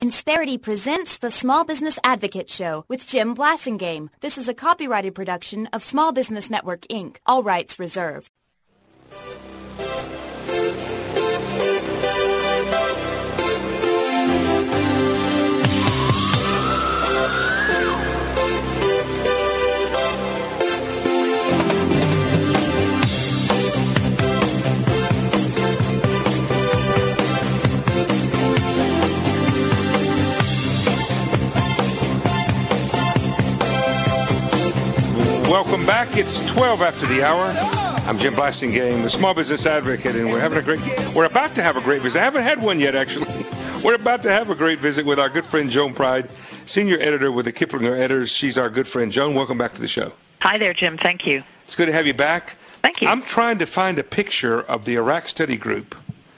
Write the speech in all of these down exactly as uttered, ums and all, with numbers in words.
Insperity presents the Small Business Advocate Show with Jim Blasingame. This is a copyrighted production of Small Business Network, Incorporated. All rights reserved. Welcome back. It's twelve after the hour. I'm Jim Blasingame, the Small Business Advocate, and we're having a great, we're about to have a great visit. I haven't had one yet, actually. We're about to have a great visit with our good friend Joan Pride, Senior Editor with the Kiplinger Editors. She's our good friend. Joan, welcome back to the show. Hi there, Jim. Thank you. It's good to have you back. Thank you. I'm trying to find a picture of the Iraq Study Group.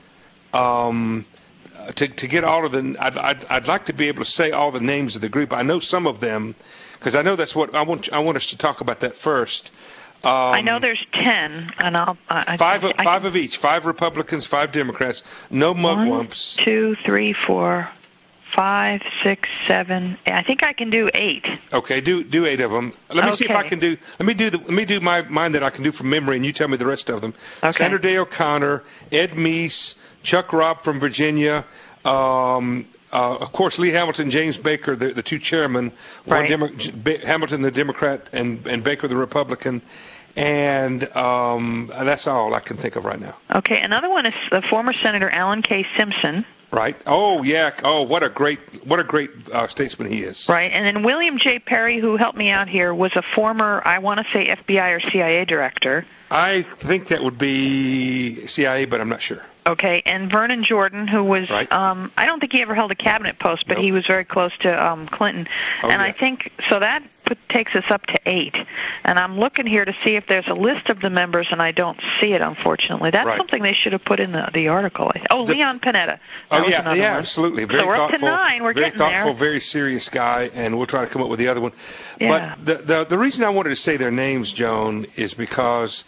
Um, to to get all of the, I'd, I'd I'd like to be able to say all the names of the group. I know some of them, because I know that's what I want. I want us to talk about that first. Um, I know there's ten, and I'll I, five I, I, five of each. Five Republicans, five Democrats. No mugwumps. One, two, three, four, five, six, seven. I think I can do eight. Okay, do do eight of them. Let me okay. see if I can do. Let me do the. Let me do my mine that I can do from memory, and you tell me the rest of them. Okay. Sandra Day O'Connor, Ed Meese, Chuck Robb from Virginia. Um, Uh, of course, Lee Hamilton, James Baker, the, the two chairmen, right. one Demo- Hamilton, the Democrat, and, and Baker, the Republican, and um, that's all I can think of right now. Okay, another one is the former Senator Alan K. Simpson. Right. Oh yeah. Oh, what a great, what a great uh, statesman he is. Right, and then William J. Perry, who helped me out here, was a former, I want to say, F B I or C I A director. I think that would be C I A, but I'm not sure. Okay, and Vernon Jordan, who was, right. um, I don't think he ever held a cabinet post, but nope. he was very close to um, Clinton. Oh, and yeah. I think, so that put, takes us up to eight. And I'm looking here to see if there's a list of the members, and I don't see it, unfortunately. That's right. something they should have put in the, the article. Oh, the, Leon Panetta. That oh, was yeah, another yeah, one. absolutely. Very so we're thoughtful, up to nine. We're very getting thoughtful, there. very serious guy, and we'll try to come up with the other one. Yeah. But the, the, the reason I wanted to say their names, Joan, is because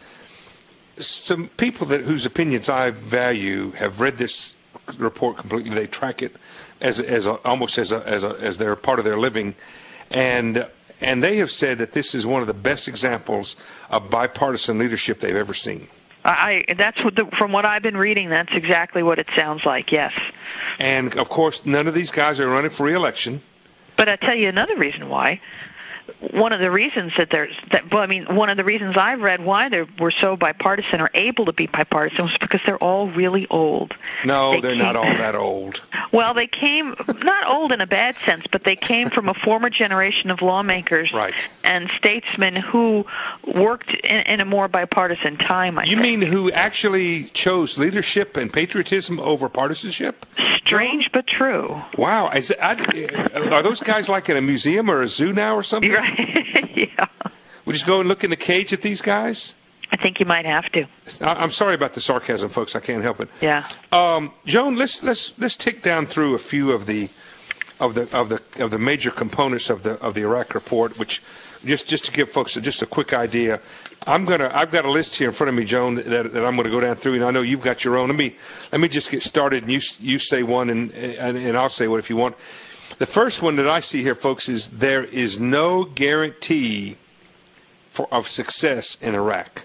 some people that whose opinions I value have read this report completely. They track it as as a, almost as a, as a, as their part of their living, and and they have said that this is one of the best examples of bipartisan leadership they've ever seen. I that's what the, from what I've been reading. That's exactly what it sounds like. Yes. And of course, none of these guys are running for re-election. But I tell you another reason why. One of the reasons that there's that, well, I mean, one of the reasons I've read why they were so bipartisan or able to be bipartisan was because they're all really old. No, they they're came, not all that old. Well, they came, not old in a bad sense, but they came from a former generation of lawmakers right. and statesmen who worked in, in a more bipartisan time, I You think. mean who actually chose leadership and patriotism over partisanship? Strange but true. Wow. Is it, I, are those guys like in a museum or a zoo now or something? Right. Yeah. We just go and look in the cage at these guys? I think you might have to. I'm sorry about the sarcasm, folks. I can't help it. Yeah. Um, Joan, let's let's let's tick down through a few of the of the of the of the major components of the of the Iraq report, which just just to give folks just a quick idea. I'm gonna I've got a list here in front of me, Joan, that, that I'm going to go down through, and I know you've got your own. Let me let me just get started, and you you say one, and and, and I'll say one if you want. The first one that I see here, folks, is there is no guarantee for of success in Iraq.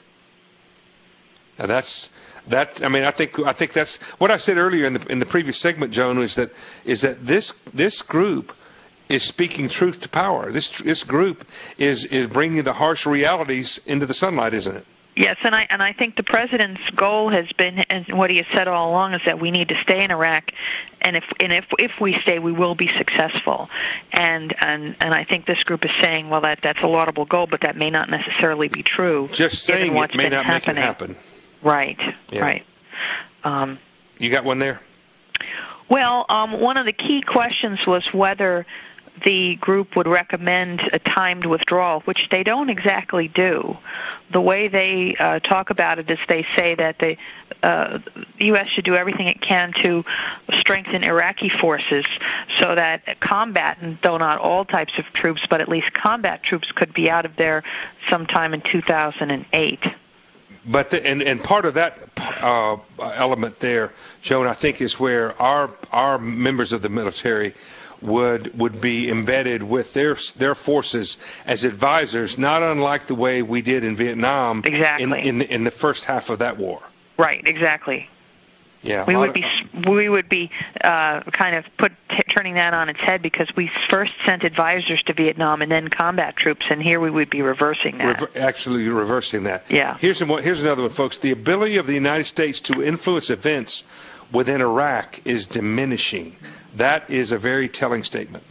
Now that's that. I mean, I think I think that's what I said earlier in the in the previous segment, Joan, is that is that this this group is speaking truth to power. This this group is is bringing the harsh realities into the sunlight, isn't it? Yes, and I and I think the president's goal has been, and what he has said all along, is that we need to stay in Iraq, and if and if if we stay, we will be successful. And and and I think this group is saying, well, that that's a laudable goal, but that may not necessarily be true. Just saying what's it may been not happening. make it happen. Right. Yeah. Right. Um, you got one there? Well, um, one of the key questions was whether the group would recommend a timed withdrawal, which they don't exactly do. The way they uh, talk about it is they say that the uh, U S should do everything it can to strengthen Iraqi forces so that combat, and though not all types of troops, but at least combat troops could be out of there sometime in two thousand eight. But the, and and part of that uh, element there, Joan, I think is where our our members of the military would would be embedded with their their forces as advisors, not unlike the way we did in Vietnam. Exactly. in in the, in the first half of that war. Right. Exactly. Yeah, we would of, be we would be uh, kind of put t- turning that on its head, because we first sent advisors to Vietnam and then combat troops, and here we would be reversing that. Rever- actually, reversing that. Yeah. Here's some, here's another one, folks. The ability of the United States to influence events within Iraq is diminishing. That is a very telling statement.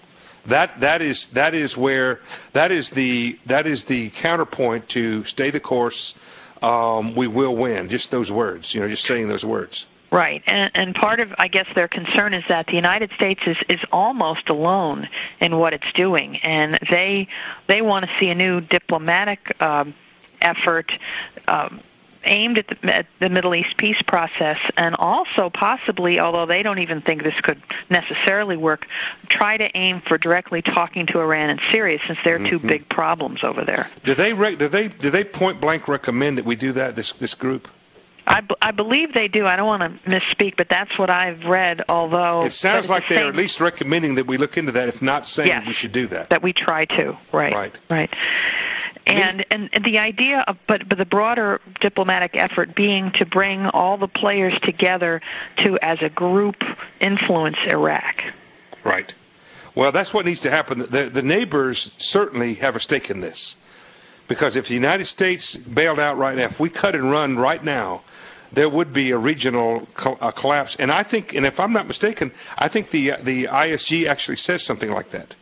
That that is that is where that is the that is the counterpoint to stay the course. Um, we will win. Just those words, you know, just saying those words. Right, and, and part of, I guess, their concern is that the United States is, is almost alone in what it's doing, and they they want to see a new diplomatic um, effort um, aimed at the, at the Middle East peace process, and also possibly, although they don't even think this could necessarily work, try to aim for directly talking to Iran and Syria, since they're mm-hmm. two big problems over there. Do they re- do they do they point blank recommend that we do that? This this group. I, b- I believe they do. I don't want to misspeak, but that's what I've read. Although it sounds like the they're at least recommending that we look into that, if not saying yes, we should do that. That we try to. Right. Right. Right. And, and and the idea of, but, but the broader diplomatic effort being to bring all the players together to, as a group, influence Iraq. Right. Well, that's what needs to happen. The, the neighbors certainly have a stake in this. Because if the United States bailed out right now, if we cut and run right now, there would be a regional co- a collapse. And I think, and if I'm not mistaken, I think the the I S G actually says something like that.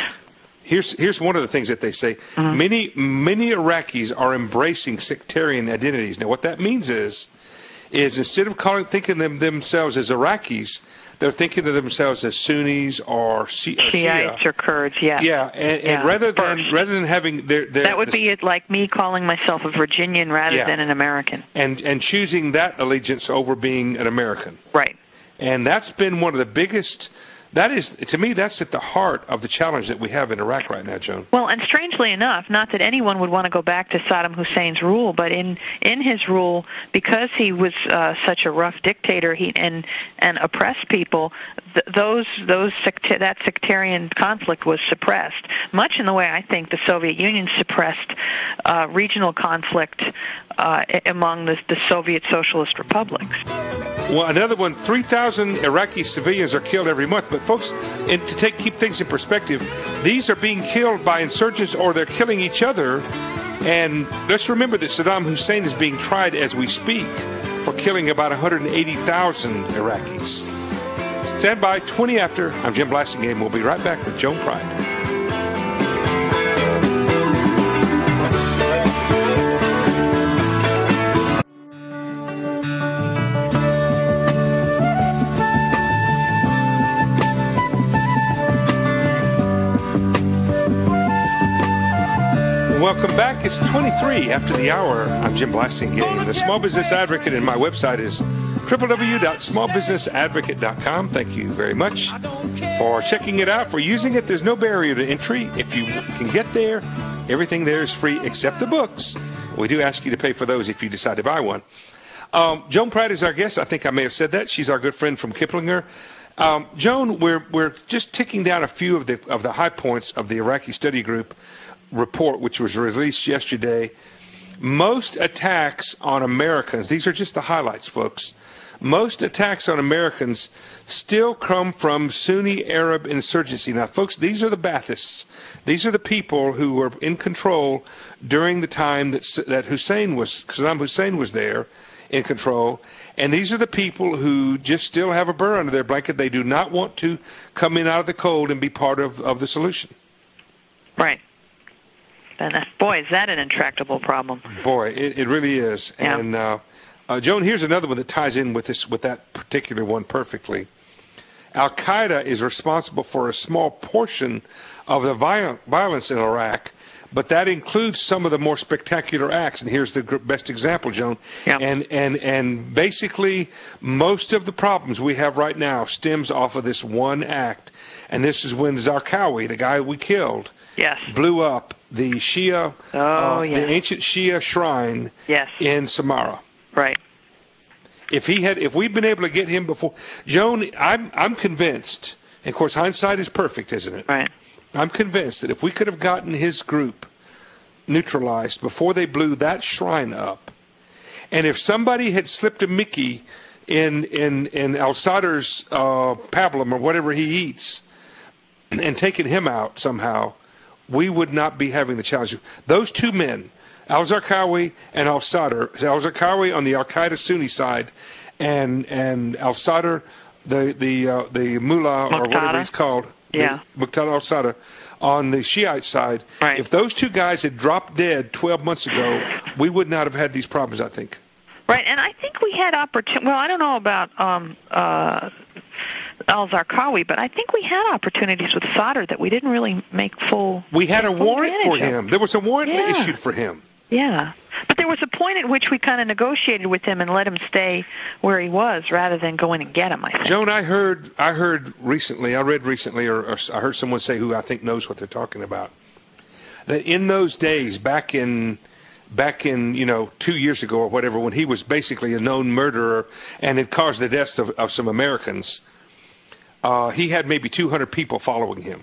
Here's here's one of the things that they say. Mm-hmm. Many many Iraqis are embracing sectarian identities. Now, what that means is, is instead of calling thinking them themselves as Iraqis, they're thinking of themselves as Sunnis or Shi- Shiites Shia. or Kurds. Yeah. Yeah, and, yeah. and rather than First. rather than having their, their that would the, be like me calling myself a Virginian rather yeah. than an American. And and choosing that allegiance over being an American. Right. And that's been one of the biggest. That is, to me, that's at the heart of the challenge that we have in Iraq right now, Joan. Well, and strangely enough, not that anyone would want to go back to Saddam Hussein's rule, but in, in his rule, because he was uh, such a rough dictator he, and and oppressed people, th- those those secta- that sectarian conflict was suppressed, much in the way I think the Soviet Union suppressed uh, regional conflict uh, among the, the Soviet socialist republics. Well, another one, three thousand Iraqi civilians are killed every month. But, folks, and to take keep things in perspective, these are being killed by insurgents or they're killing each other. And let's remember that Saddam Hussein is being tried as we speak for killing about one hundred eighty thousand Iraqis. Stand by, twenty after. I'm Jim Blasingame. We'll be right back with Joan Pride. Welcome back. It's twenty-three after the hour. I'm Jim Blasingame, the Small Business Advocate, and my website is w w w dot small business advocate dot com. Thank you very much for checking it out, for using it. There's no barrier to entry. If you can get there, everything there is free except the books. We do ask you to pay for those if you decide to buy one. Um, Joan Pratt is our guest. I think I may have said that. She's our good friend from Kiplinger. Um, Joan, we're we're just ticking down a few of the of the high points of the Iraqi Study Group report, which was released yesterday. Most attacks on Americans, these are just the highlights, folks. Most attacks on Americans still come from Sunni Arab insurgency. Now, folks, these are the Baathists. These are the people who were in control during the time that that Hussein was, Saddam Hussein was there in control. And these are the people who just still have a burr under their blanket. They do not want to come in out of the cold and be part of, of the solution. Right. And uh, boy, is that an intractable problem. Boy, it, it really is. Yeah. And uh, uh, Joan, here's another one that ties in with this, with that particular one perfectly. Al Qaeda is responsible for a small portion of the viol- violence in Iraq, but that includes some of the more spectacular acts. And here's the best example, Joan. Yeah. And and and basically, most of the problems we have right now stems off of this one act. And this is when Zarqawi, the guy we killed, yes. blew up the Shia, oh, uh, yes. the ancient Shia shrine yes. in Samarra. Right. If he had, if we'd been able to get him before, Joan, I'm I'm convinced And, of course, hindsight is perfect, isn't it? Right. I'm convinced that if we could have gotten his group neutralized before they blew that shrine up, and if somebody had slipped a Mickey in in in al-Sadr's uh, pablum or whatever he eats, and taken him out somehow, we would not be having the challenge. Those two men, al-Zarqawi and al-Sadr, al-Zarqawi on the al-Qaeda Sunni side, and and al-Sadr, the the uh, the mullah or Muqtada. whatever he's called, yeah, Muqtada al-Sadr, on the Shiite side. Right. If those two guys had dropped dead twelve months ago, we would not have had these problems, I think. Right, and I think we had opportunity. Well, I don't know about um, uh, al-Zarqawi, but I think we had opportunities with Sadr that we didn't really make full. We had a full warrant for advantage of. him. There was a warrant Yeah. issued for him. Yeah, but there was a point at which we kind of negotiated with him and let him stay where he was rather than go in and get him, I think. Joan, I heard, I heard recently, I read recently, or, or I heard someone say who I think knows what they're talking about, that in those days, back in, back in, you know, two years ago or whatever, when he was basically a known murderer and had caused the deaths of, of some Americans, uh, he had maybe two hundred people following him.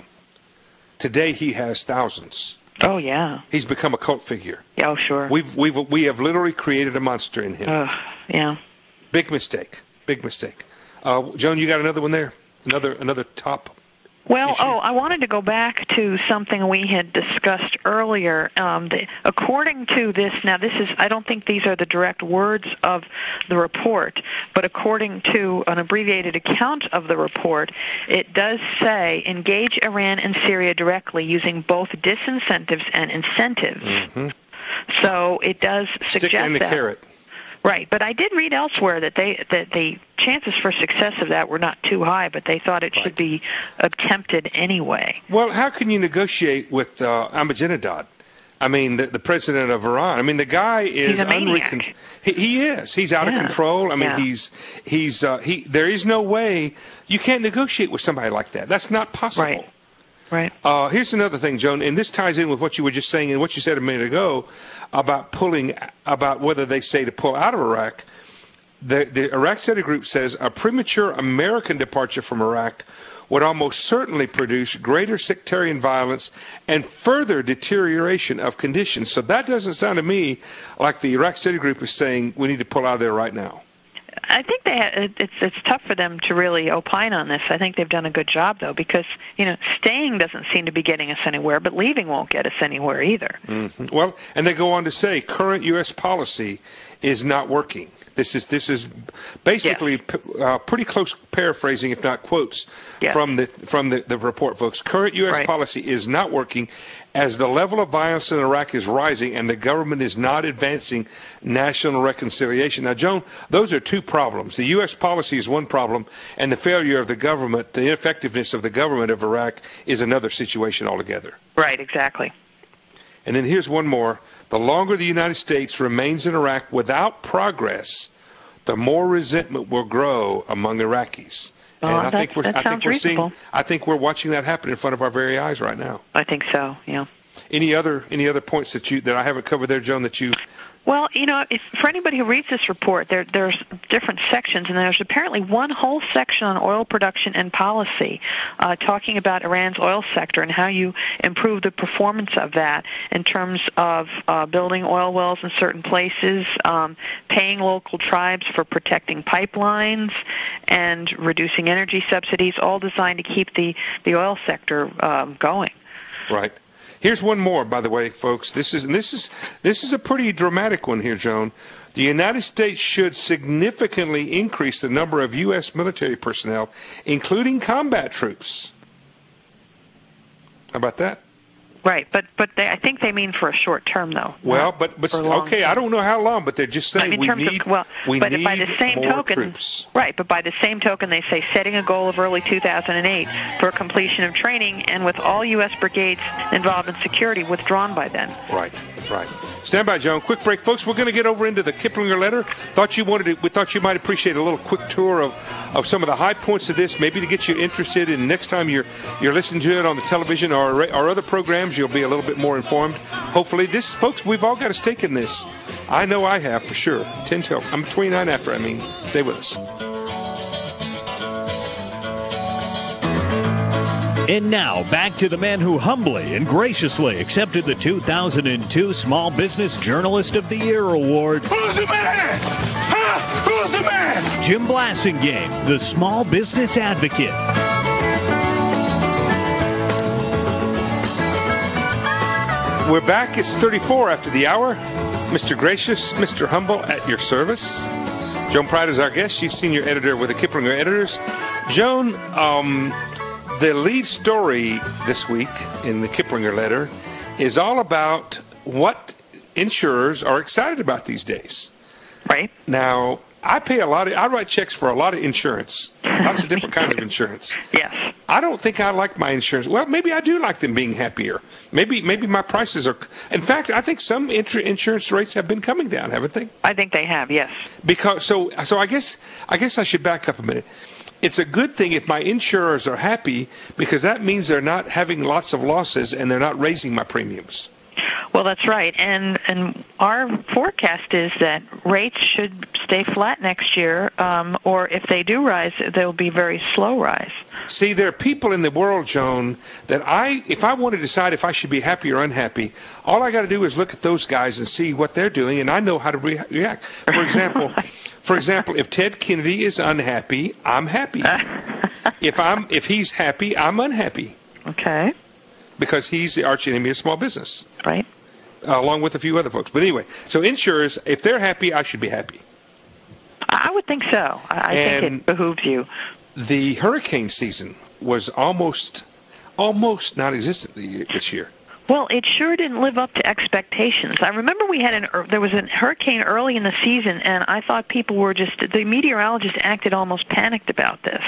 Today he has thousands. Oh, yeah. He's become a cult figure. Oh, sure. We've, we've, we have literally created a monster in him. Uh, yeah. Big mistake. Big mistake. Uh, Joan, you got another one there? Another another top Well, issue? oh, I wanted to go back to something we had discussed earlier. Um, the, according to this, now this is, I don't think these are the direct words of the report, but according to an abbreviated account of the report, it does say, engage Iran and Syria directly using both disincentives and incentives. Mm-hmm. So it does suggest Stick in the that. carrot. Right, but I did read elsewhere that they that the chances for success of that were not too high, but they thought it Right. should be attempted anyway. Well, how can you negotiate with uh, Ahmadinejad? I mean, the, the president of Iran. I mean, the guy is He's a maniac. unrecon- he, he is. He's out Yeah. of control. I mean, Yeah. he's he's uh, he. There is no way you can't negotiate with somebody like that. That's not possible. Right. Right. Uh, here's another thing, Joan, and this ties in with what you were just saying and what you said a minute ago about pulling, about whether they say to pull out of Iraq. The, the Iraq Study Group says a premature American departure from Iraq would almost certainly produce greater sectarian violence and further deterioration of conditions. So that doesn't sound to me like the Iraq Study Group is saying we need to pull out of there right now. I think they ha- it's it's tough for them to really opine on this. I think they've done a good job, though, because, you know, staying doesn't seem to be getting us anywhere, but leaving won't get us anywhere either. Mm-hmm. Well, and they go on to say current U S policy is not working. This is this is basically Yes. p- uh, pretty close paraphrasing, if not quotes, Yes. from the from the, the report, folks. Current U S Right. policy is not working as the level of violence in Iraq is rising and the government is not advancing national reconciliation. Now, Joan, those are two problems. The U S policy is one problem, and the failure of the government, the ineffectiveness of the government of Iraq is another situation altogether. Right, exactly. And then here's one more. The longer the United States remains in Iraq without progress, the more resentment will grow among Iraqis. Oh, and I that- think we're, that I think sounds we're seeing, reasonable. I think we're watching that happen in front of our very eyes right now. I think so, yeah. Any other any other points that you that I haven't covered there, Joan, that you? Well, you know, if, for anybody who reads this report, there, there's different sections, and there's apparently one whole section on oil production and policy, uh, talking about Iran's oil sector and how you improve the performance of that in terms of uh, building oil wells in certain places, um, paying local tribes for protecting pipelines, and reducing energy subsidies, all designed to keep the, the oil sector um, going. Right. Here's one more, by the way, folks. This is and this is this is a pretty dramatic one here, Joan. The United States should significantly increase the number of U S military personnel, including combat troops. How about that? Right, but but they, I think they mean for a short term, though. Well, not but but for a long okay, term. I don't know how long, but they're just saying in we terms need of, well, we but need by the same more token, troops. Right, but by the same token, they say setting a goal of early two thousand eight for completion of training, and with all U S brigades involved in security withdrawn by then. Right, right. Stand by, Joan. Quick break, folks. We're going to get over into the Kiplinger letter. Thought you wanted to, we thought you might appreciate a little quick tour of, of some of the high points of this, maybe to get you interested. And next time you're you're listening to it on the television or or other programs, you'll be a little bit more informed. Hopefully, this, folks, we've all got a stake in this. I know I have for sure. ten till I'm twenty-nine after. I mean, stay with us. And now, back to the man who humbly and graciously accepted the two thousand two Small Business Journalist of the Year award. Who's the man? Huh? Who's the man? Jim Blasingame, the Small Business Advocate. We're back. It's thirty-four after the hour. Mister Gracious, Mister Humble at your service. Joan Pride is our guest. She's senior editor with the Kiplinger Editors. Joan, um... the lead story this week in the Kiplinger letter is all about what insurers are excited about these days. Right. Now, I pay a lot of, I write checks for a lot of insurance, lots of different kinds of insurance. Yes. I don't think I like my insurance. Well, maybe I do like them being happier. Maybe maybe my prices are, in fact, I think some insurance rates have been coming down, haven't they? I think they have, yes. Because, so, so I guess, I guess I should back up a minute. It's a good thing if my insurers are happy because that means they're not having lots of losses and they're not raising my premiums. Well, that's right. And and our forecast is that rates should stay flat next year, um, or if they do rise, they'll be very slow rise. See, there are people in the world, Joan, that I, if I want to decide if I should be happy or unhappy, all I got to do is look at those guys and see what they're doing, and I know how to re- react. For example, for example, if Ted Kennedy is unhappy, I'm happy. if I'm if he's happy, I'm unhappy. Okay. Because he's the arch enemy of small business. Right. Uh, along with a few other folks. But anyway, so insurers, if they're happy, I should be happy. I would think so. I and think it behooves you. The hurricane season was almost, almost non-existent this year. Well, it sure didn't live up to expectations. I remember we had an there was a hurricane early in the season, and I thought people were just the meteorologists acted almost panicked about this.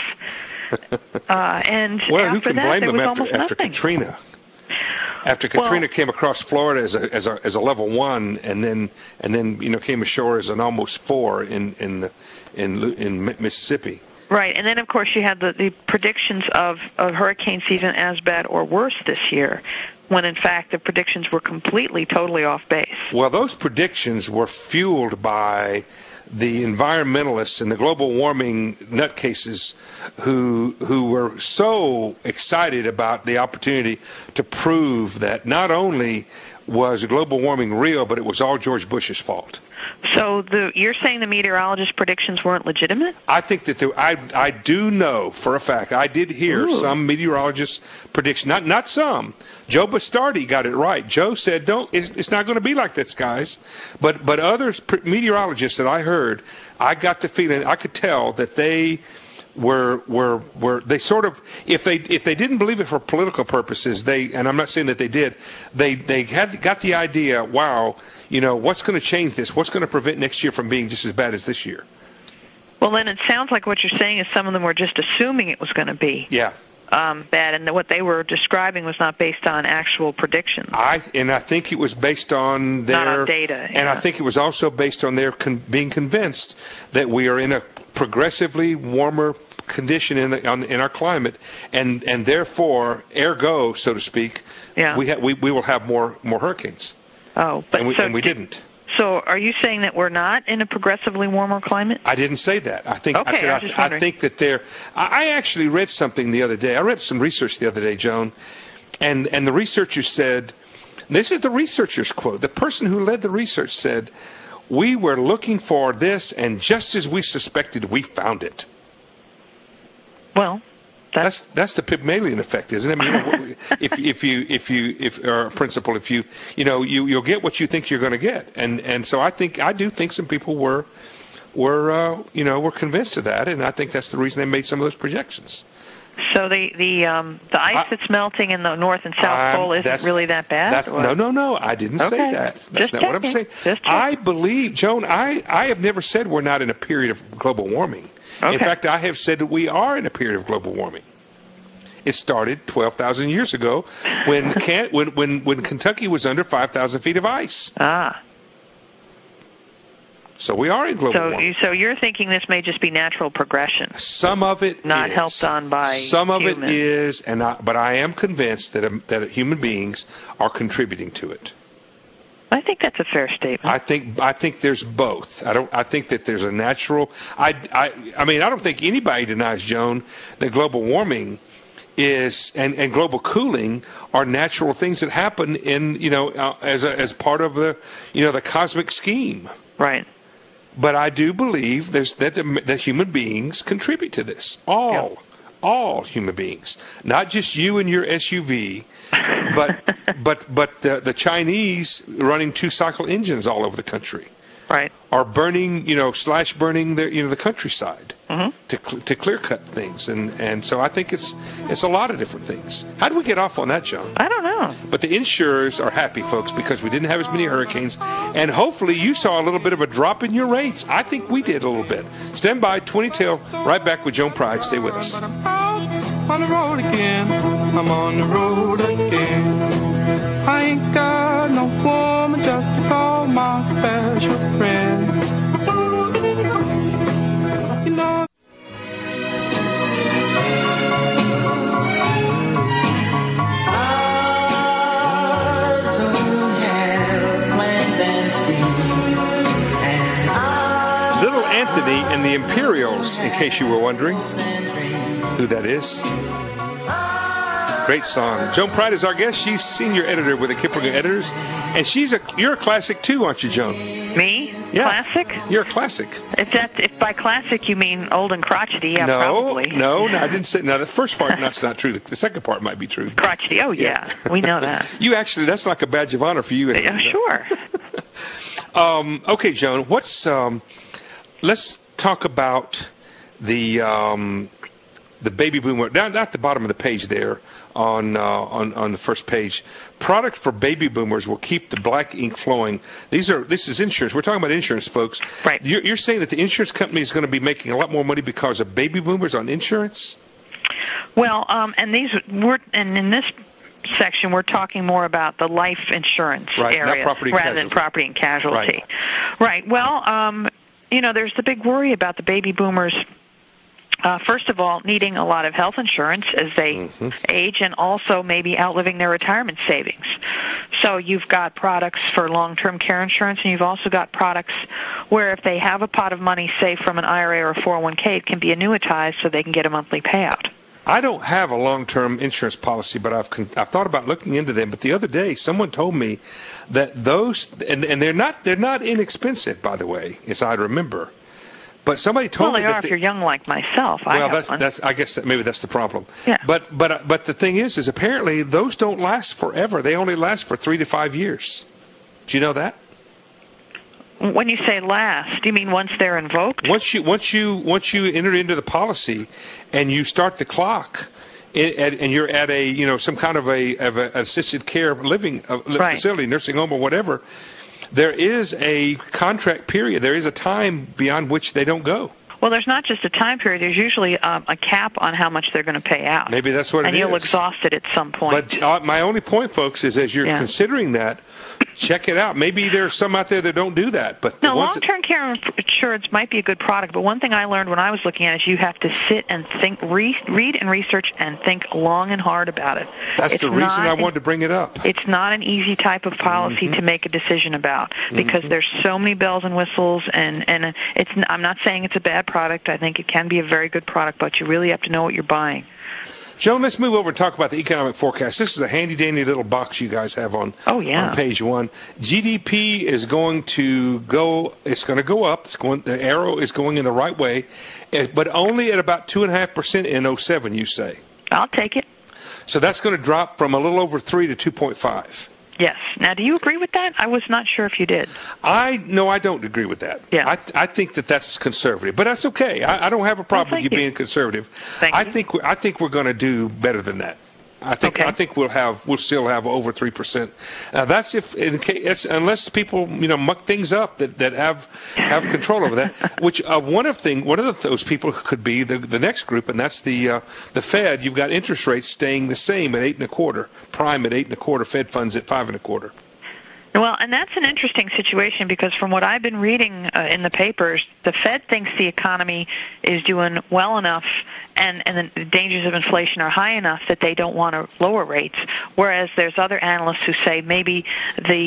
uh, and well, after who can that, blame there them was after almost after nothing. Katrina? After Katrina well, came across Florida as a as a as a level one, and then and then you know came ashore as an almost four in in the, in in Mississippi. Right, and then of course you had the, the predictions of a hurricane season as bad or worse this year, when in fact the predictions were completely, totally off base. Well, those predictions were fueled by the environmentalists and the global warming nutcases who who were so excited about the opportunity to prove that not only was global warming real, but it was all George Bush's fault. So the, you're saying the meteorologist predictions weren't legitimate? I think that there, I I do know for a fact. I did hear Ooh. some meteorologist prediction. Not not some. Joe Bastardi got it right. Joe said, "Don't. It's, it's not going to be like this, guys." But but other meteorologists that I heard, I got the feeling, I could tell that they were were were they sort of if they if they didn't believe it for political purposes, they and I'm not saying that they did. They they had got the idea. Wow. You know, what's going to change this? What's going to prevent next year from being just as bad as this year? Well, then it sounds like what you're saying is some of them were just assuming it was going to be yeah. um, bad, and what they were describing was not based on actual predictions. I and I think it was based on their not on data, and yeah. I think it was also based on their con- being convinced that we are in a progressively warmer condition in the, on, in our climate, and and therefore, ergo, so to speak, yeah. we ha- we we will have more more hurricanes. Oh, but and we, so and we did, didn't. So, are you saying that we're not in a progressively warmer climate? I didn't say that. I think okay, I said I, was I, just I think that there. I, I actually read something the other day. I read some research the other day, Joan, and and the researcher said, this is the researcher's quote. The person who led the research said, "We were looking for this, and just as we suspected, we found it." Well. That's that's the Pygmalion effect, isn't it? I mean, you know, if if you if you if or principle, if you you know you you'll get what you think you're going to get, and and so I think I do think some people were were uh, you know were convinced of that, and I think that's the reason they made some of those projections. So the the um, the ice I, that's melting in the North and South I'm, Pole isn't really that bad? That's, no, no, no. I didn't okay. say that. That's Just not checking. what I'm saying. Just I believe, Joan. I I have never said we're not in a period of global warming. Okay. In fact, I have said that we are in a period of global warming. It started twelve thousand years ago when, can, when when when Kentucky was under five thousand feet of ice. Ah. So we are in global so, warming. So you're thinking this may just be natural progression. Some of it not is. helped on by Some of humans. it is, and I, but I am convinced that um, that human beings are contributing to it. I think that's a fair statement. I think I think there's both. I don't. I think that there's a natural. I I I mean I don't think anybody denies, Joan, that global warming is and, and global cooling are natural things that happen in you know uh, as a, as part of the you know the cosmic scheme. Right. But I do believe there's that the, that human beings contribute to this. All, yep. all human beings, not just you and your S U V, but but but the the Chinese running two cycle engines all over the country. Right. Are burning, you know, slash burning the, you know, the countryside mm-hmm. to to clear cut things, and, and so I think it's it's a lot of different things. How did we get off on that, John? I don't know. But the insurers are happy, folks, because we didn't have as many hurricanes, and hopefully you saw a little bit of a drop in your rates. I think we did a little bit. Stand by, twenty till, right back with Joan Pride. Stay with us. On the road again, I'm on the road again. I ain't got no woman just to call my special friend. You know. I don't have plans and schemes, and I Little Anthony and the Imperials, in case you were wondering who that is. Great song. Joan Pride is our guest. She's senior editor with the Kiplinger Editors, and she's a you're a classic too, aren't you, Joan? Me? Yeah. Classic? You're a classic. If that if by classic you mean old and crotchety, yeah, no, probably. no, no. I didn't say. Now the first part that's not true. The second part might be true. Crotchety. Oh yeah, Yeah. we know that. You actually, that's like a badge of honor for you. Isn't Yeah, it? sure. Um, okay, Joan. What's um, let's talk about the um, the baby boomer. Down at the bottom of the page there. On, uh, on on the first page, product for baby boomers will keep the black ink flowing. These are this is insurance. We're talking about insurance, folks. Right. You're, you're saying that the insurance company is going to be making a lot more money because of baby boomers on insurance? Well, um, and these we're and in this section we're talking more about the life insurance Right, not area property and rather than casualty. property and casualty. Right. Right. Well, um, you know, there's the big worry about the baby boomers. Uh, first of all, needing a lot of health insurance as they mm-hmm. age, and also maybe outliving their retirement savings. So you've got products for long-term care insurance, and you've also got products where if they have a pot of money, say from an I R A or a four oh one k, it can be annuitized so they can get a monthly payout. I don't have a long-term insurance policy, but I've con- I've thought about looking into them. But the other day, someone told me that those and, and they're not they're not inexpensive, by the way, as I remember. But somebody told well, me they that are they, if you're young like myself. I well, have that's one. that's I guess that maybe that's the problem. Yeah. But but but the thing is, is apparently those don't last forever. They only last for three to five years. Do you know that? When you say last, do you mean once they're invoked? Once you once you once you enter into the policy, and you start the clock, it, and you're at a you know some kind of a of a assisted care living uh, Right. facility, nursing home or whatever. There is a contract period. There is a time beyond which they don't go. Well, there's not just a time period. There's usually um, a cap on how much they're going to pay out. Maybe that's what it and is. you'll exhaust it at some point. But uh, my only point, folks, is as you're Yeah. considering that, check it out. Maybe there's some out there that don't do that. But No, the ones that- long-term care insurance might be a good product, but one thing I learned when I was looking at it is you have to sit and think, re- read and research and think long and hard about it. that's It's the reason not I an- wanted to bring it up. It's not an easy type of policy Mm-hmm. to make a decision about because there's so many bells and whistles, and and it's. I'm not saying it's a bad product. I think it can be a very good product, but you really have to know what you're buying. Joan, let's move over and talk about the economic forecast. This is a handy-dandy little box you guys have on, Oh, yeah. on page one. G D P is going to go, it's going to go up. It's going, the arrow is going in the right way, eh, but only at about two point five percent in oh seven, you say. I'll take it. So that's going to drop from a little over three to two point five. Yes. Now, do you agree with that? I was not sure if you did. I no, I don't agree with that. Yeah. I I think that that's conservative, but that's okay. I, I don't have a problem Well, with you, thank you. being conservative. Thank I you. think we- I think we're going to do better than that. I think Okay. I think we'll have we'll still have over three percent. Now that's if in case it's, unless people you know muck things up that, that have have control over that. Which uh, one of thing one of the, those people could be the the next group, and that's the uh, the Fed. You've got interest rates staying the same at eight and a quarter, prime at eight and a quarter, Fed funds at five and a quarter. Well, and that's an interesting situation because from what I've been reading uh, in the papers, the Fed thinks the economy is doing well enough and, and the dangers of inflation are high enough that they don't want to lower rates, whereas there's other analysts who say maybe the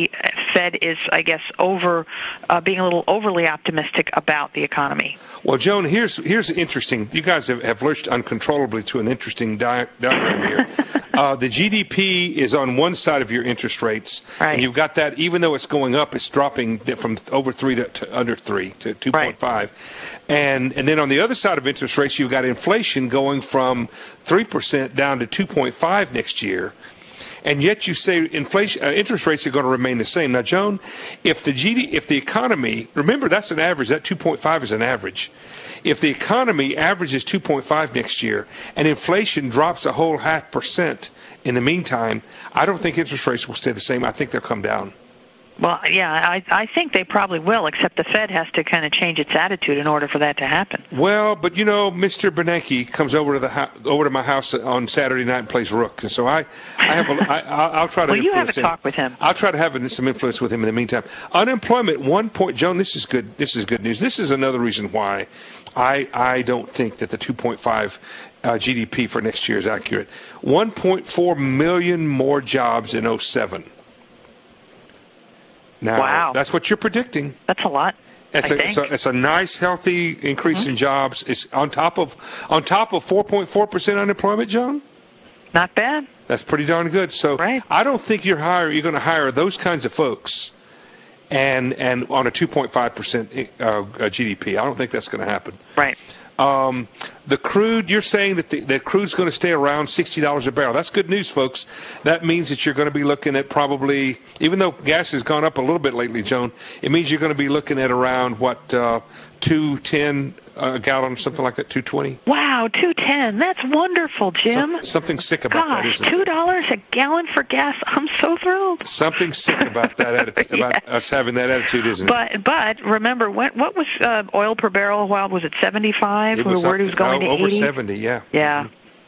Fed is, I guess, over uh, being a little overly optimistic about the economy. Well, Joan, here's here's interesting. You guys have, have lurched uncontrollably to an interesting di- diagram here. uh, the G D P is on one side of your interest rates, right. and you've got that. Even though it's going up, it's dropping from over three to, to under three to two point five, right. and and then on the other side of interest rates, you've got inflation going from three percent down to two point five next year. And yet you say inflation, uh, interest rates are going to remain the same. Now, Joan, if the G D, if the economy, remember that's an average. That two point five is an average. If the economy averages two point five next year and inflation drops a whole half percent in the meantime, I don't think interest rates will stay the same. I think they'll come down. Well, yeah, I, I think they probably will, except the Fed has to kind of change its attitude in order for that to happen. Well, but you know, Mister Bernanke comes over to the ho- over to my house on Saturday night and plays rook, and so I, I have a, I, I'll try to. Well, you have a him. talk with him. I'll try to have some influence with him in the meantime. Unemployment, one point. Joan, this is good. This is good news. This is another reason why I I don't think that the two point five uh, G D P for next year is accurate. one point four million more jobs in oh seven. Now, wow. That's what you're predicting. That's a lot. It's I a, think. it's a it's a nice, healthy increase mm-hmm. in jobs. It's on top of on top of four point four percent unemployment, Joan. Not bad. That's pretty darn good. So right. I don't think you're hire you're going to hire those kinds of folks, and and on a two point five percent uh, G D P. I don't think that's going to happen. Right. Um, the crude, you're saying that the, the crude's going to stay around sixty dollars a barrel. That's good news, folks. That means that you're going to be looking at probably, even though gas has gone up a little bit lately, Joan, it means you're going to be looking at around, what, uh, two ten a gallon, something like that, two twenty. Wow, two ten. That's wonderful, Jim. So, something sick about Gosh, that, isn't it? two dollars a gallon for gas. I'm so thrilled. Something sick about that, atti- yes. about us having that attitude, isn't but, it? But but remember, what, what was uh, oil per barrel a while? Was it seventy-five? It was, where it was going to, to over eighty? seventy, yeah. Yeah.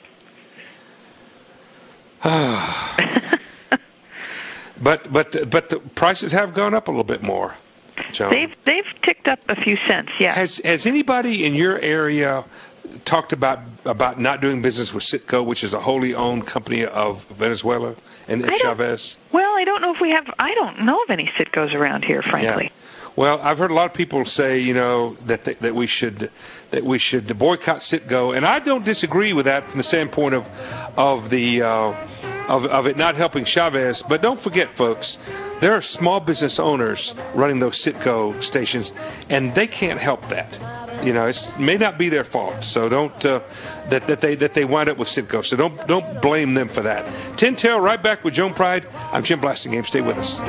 but but but the prices have gone up a little bit more, Joan. They've they've ticked up a few cents, yeah. Has has anybody in your area talked about about not doing business with Citgo, which is a wholly owned company of Venezuela and Chavez? Well, I don't know if we have. I don't know of any Citgos around here, frankly. Yeah. Well, I've heard a lot of people say, you know, that th- that we should that we should boycott Citgo, and I don't disagree with that from the standpoint of of the uh, of of it not helping Chavez. But don't forget, folks, there are small business owners running those Citgo stations, and they can't help that. You know, it may not be their fault. So don't uh, that that they that they wind up with Citgo. So don't don't blame them for that. Tin Tail, right back with Joan Pride. I'm Jim Blasingame. Stay with us.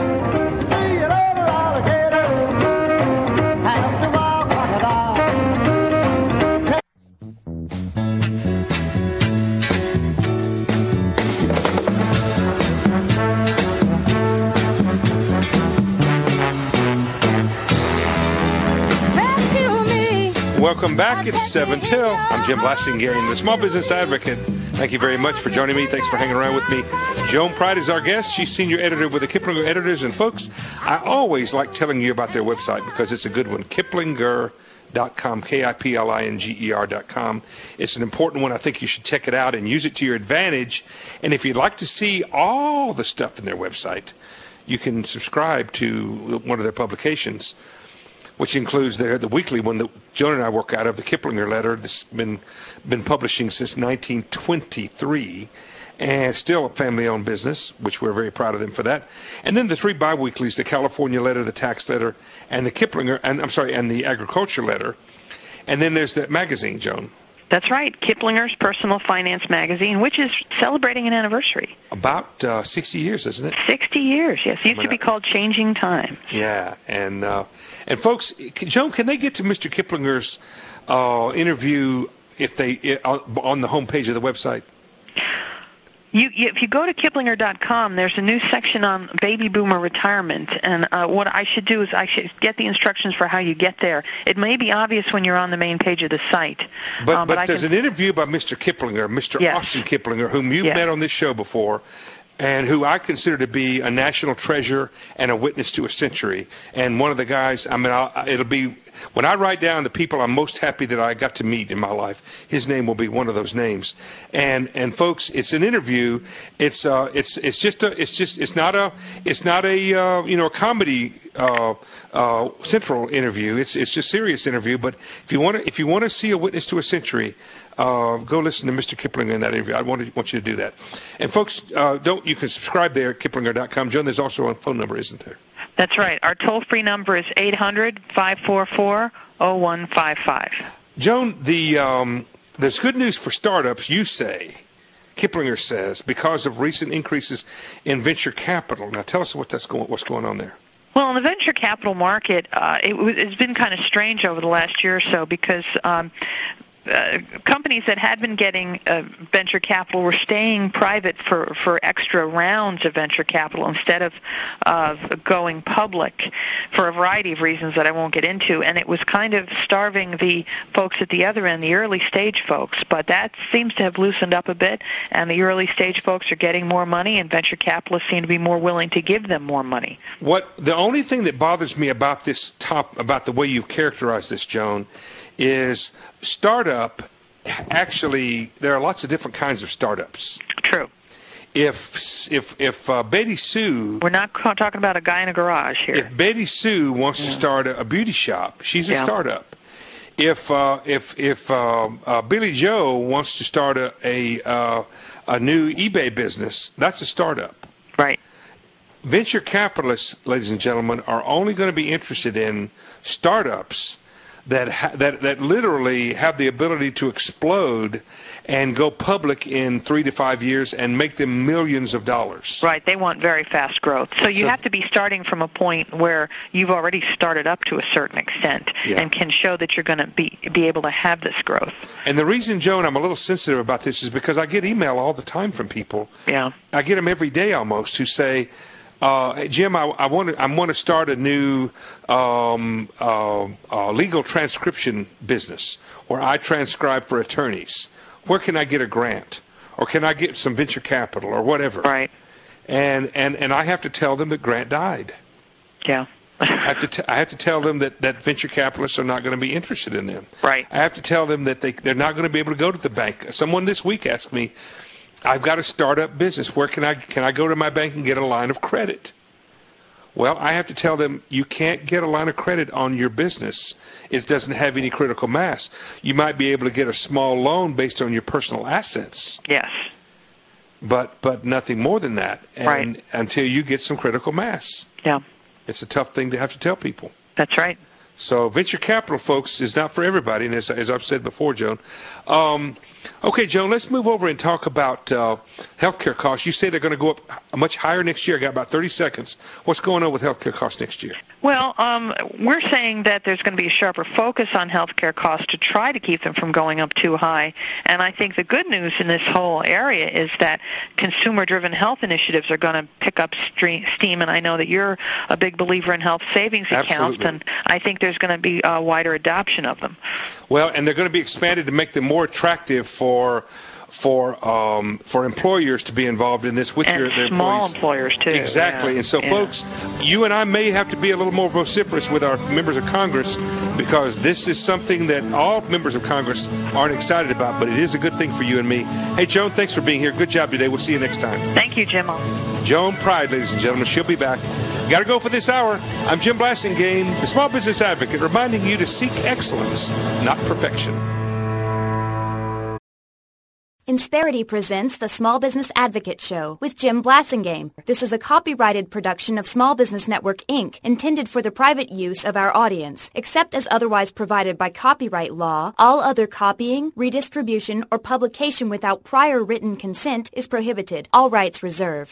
Welcome back. It's seven till. I'm Jim Blasingame, the Small Business Advocate. Thank you very much for joining me. Thanks for hanging around with me. Joan Pride is our guest. She's senior editor with the Kiplinger Editors. And folks, I always like telling you about their website because it's a good one. Kiplinger dot com, K I P L I N G E R dot com. It's an important one. I think you should check it out and use it to your advantage. And if you'd like to see all the stuff in their website, you can subscribe to one of their publications, which includes their, the weekly one that Joan and I work out of, the Kiplinger Letter. This has been, been publishing since nineteen twenty-three, and still a family-owned business, which we're very proud of them for that. And then the three bi-weeklies, the California Letter, the Tax Letter, and the Kiplinger, and I'm sorry, and the Agriculture Letter. And then there's the magazine, Joan. That's right, Kiplinger's Personal Finance Magazine, which is celebrating an anniversary. About uh, sixty years, isn't it? sixty years, yes. It used to be called Changing Times. Yeah, and uh, and folks, Joan, can they get to Mister Kiplinger's uh, interview if they uh, on the homepage of the website? You, you, if you go to Kiplinger dot com, there's a new section on baby boomer retirement, and uh, what I should do is I should get the instructions for how you get there. It may be obvious when you're on the main page of the site. But, um, but, but there's can... an interview by Mister Kiplinger, Mister Yes. Austin Kiplinger, whom you've yes. met on this show before, and who I consider to be a national treasure and a witness to a century. And one of the guys, I mean, I'll, it'll be, when I write down the people I'm most happy that I got to meet in my life, his name will be one of those names. And and folks, it's an interview. It's uh, it's it's just a, it's just it's not a it's not a uh, you know a comedy uh, uh, central interview. It's it's just serious interview. But if you want to if you want to see a witness to a century, Uh, go listen to Mister Kiplinger in that interview. I want, to, want you to do that. And folks, uh, don't you can subscribe there at kiplinger dot com. Joan, there's also a phone number, isn't there? That's right. Our toll-free number is eight hundred, five four four, zero one five five. Joan, the um, there's good news for startups, you say, Kiplinger says, because of recent increases in venture capital. Now, tell us what that's going, what's going on there. Well, in the venture capital market, uh, it, it's been kind of strange over the last year or so because um, Uh, companies that had been getting uh, venture capital were staying private for, for extra rounds of venture capital instead of of going public for a variety of reasons that I won't get into. And it was kind of starving the folks at the other end, the early stage folks. But that seems to have loosened up a bit, and the early stage folks are getting more money, and venture capitalists seem to be more willing to give them more money. What the only thing that bothers me about this top about the way you've characterized this, Joan, is startup. Actually, there are lots of different kinds of startups. True. If if if uh, Betty Sue, we're not ca- talking about a guy in a garage here. If Betty Sue wants yeah. to start a, a beauty shop, she's a yeah. startup. If uh, if if uh, uh, Billy Joe wants to start a a, uh, a new eBay business, that's a startup. Right. Venture capitalists, ladies and gentlemen, are only going to be interested in startups that ha- that that literally have the ability to explode and go public in three to five years and make them millions of dollars. Right. They want very fast growth. So you so, have to be starting from a point where you've already started up to a certain extent yeah. and can show that you're going to be be able to have this growth. And the reason, Joan, I'm a little sensitive about this is because I get email all the time from people. Yeah. I get them every day almost who say, Uh, hey, Jim, I, I want to I want to start a new um, uh, uh, legal transcription business where I transcribe for attorneys. Where can I get a grant, or can I get some venture capital, or whatever? Right. And and, and I have to tell them that Grant died. Yeah. I have to t- I have to tell them that, that venture capitalists are not going to be interested in them. Right. I have to tell them that they they're not going to be able to go to the bank. Someone this week asked me, I've got a startup business. Where can I can I go to my bank and get a line of credit? Well, I have to tell them you can't get a line of credit on your business. It doesn't have any critical mass. You might be able to get a small loan based on your personal assets. Yes. But but nothing more than that. And right. Until you get some critical mass. Yeah. It's a tough thing to have to tell people. That's right. So venture capital, folks, is not for everybody, and as, as I've said before, Joan. Um, okay, Joan, let's move over and talk about uh, healthcare costs. You say they're going to go up much higher next year. I got about thirty seconds. What's going on with healthcare costs next year? Well, um, we're saying that there's going to be a sharper focus on healthcare costs to try to keep them from going up too high. And I think the good news in this whole area is that consumer-driven health initiatives are going to pick up steam. And I know that you're a big believer in health savings accounts, Absolutely. And I think there's going to be a wider adoption of them. Well, and they're going to be expanded to make them more attractive for for um, for employers to be involved in this with and your, their small employees. employers too. Exactly. Yeah. And so, yeah. folks, you and I may have to be a little more vociferous with our members of Congress because this is something that all members of Congress aren't excited about, but it is a good thing for you and me. Hey, Joan, thanks for being here. Good job today. We'll see you next time. Thank you, Jim. Joan Pride, ladies and gentlemen. She'll be back. Got to go for this hour. I'm Jim Blasingame, the Small Business Advocate, reminding you to seek excellence, not perfection. Insperity presents the Small Business Advocate Show with Jim Blasingame. This is a copyrighted production of Small Business Network, Incorporated, intended for the private use of our audience. Except as otherwise provided by copyright law, all other copying, redistribution, or publication without prior written consent is prohibited. All rights reserved.